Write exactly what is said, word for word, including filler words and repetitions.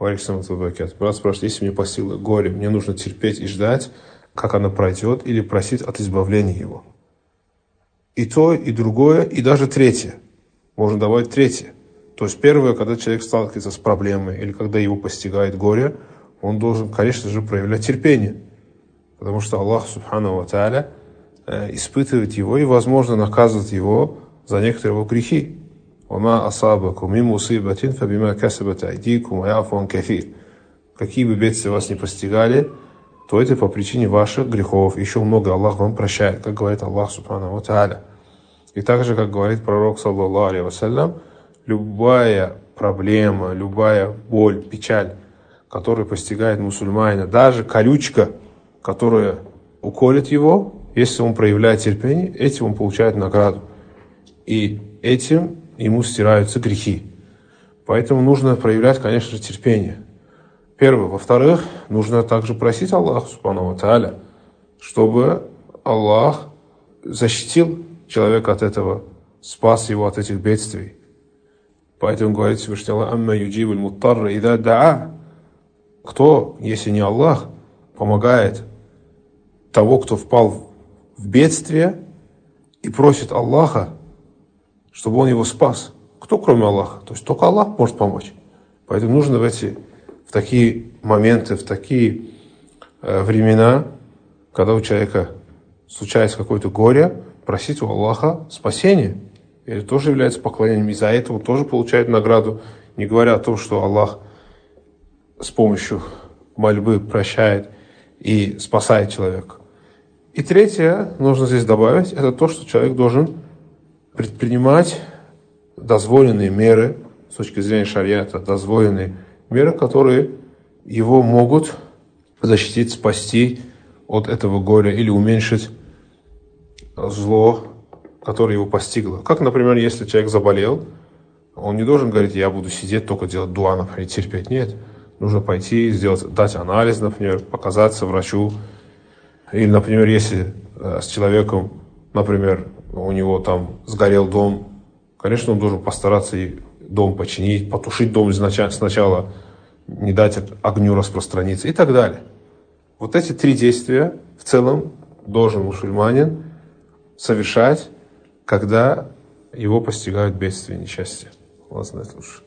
Брат спрашивает, если мне постигло горе, мне нужно терпеть и ждать, как оно пройдет, или просить от избавления его. И то, и другое, и даже третье. Можно добавить третье. То есть первое, когда человек сталкивается с проблемой, или когда его постигает горе, он должен, конечно же, проявлять терпение. Потому что Аллах, субхану ва тааля, испытывает его и, возможно, наказывает его за некоторые его грехи. «Вама асабакум мин мусибатин фабима касабат айдикум ва яфу ан кафир». Какие бы бедствия вас не постигали, то это по причине ваших грехов. Еще много Аллах вам прощает, как говорит Аллах, субхану ва тааля. И также, как говорит пророк, саллаллаху алейхи вассалям, любая проблема, любая боль, печаль, которая постигает мусульманина, даже колючка, которая уколет его, если он проявляет терпение, этим он получает награду. И этим ему стираются грехи. Поэтому нужно проявлять, конечно же, терпение. Первое. Во-вторых, нужно также просить Аллаха, субхану ва тааля, чтобы Аллах защитил человека от этого, спас его от этих бедствий. Поэтому говорит Всевышний Аллах: «Амма юджибуль муттарра иза даа». Кто, если не Аллах, помогает того, кто впал в бедствие и просит Аллаха, чтобы он его спас? Кто, кроме Аллаха? То есть только Аллах может помочь. Поэтому нужно в эти, в такие моменты, в такие э, времена, когда у человека случается какое-то горе, просить у Аллаха спасения. И это тоже является поклонением. И за это он тоже получает награду, не говоря о том, что Аллах с помощью мольбы прощает и спасает человека. И третье, нужно здесь добавить, это то, что человек должен предпринимать дозволенные меры, с точки зрения шариата, дозволенные меры, которые его могут защитить, спасти от этого горя или уменьшить зло, которое его постигло. Как, например, если человек заболел, он не должен говорить: я буду сидеть, только делать дуа, например, терпеть. Нет. Нужно пойти, сделать, дать анализ, например, показаться врачу. Или, например, если э, с человеком, например, у него там сгорел дом, конечно, он должен постараться и дом починить, потушить дом сначала, не дать огню распространиться и так далее. Вот эти три действия в целом должен мусульманин совершать, когда его постигают бедствия и несчастья. Allah знает лучше.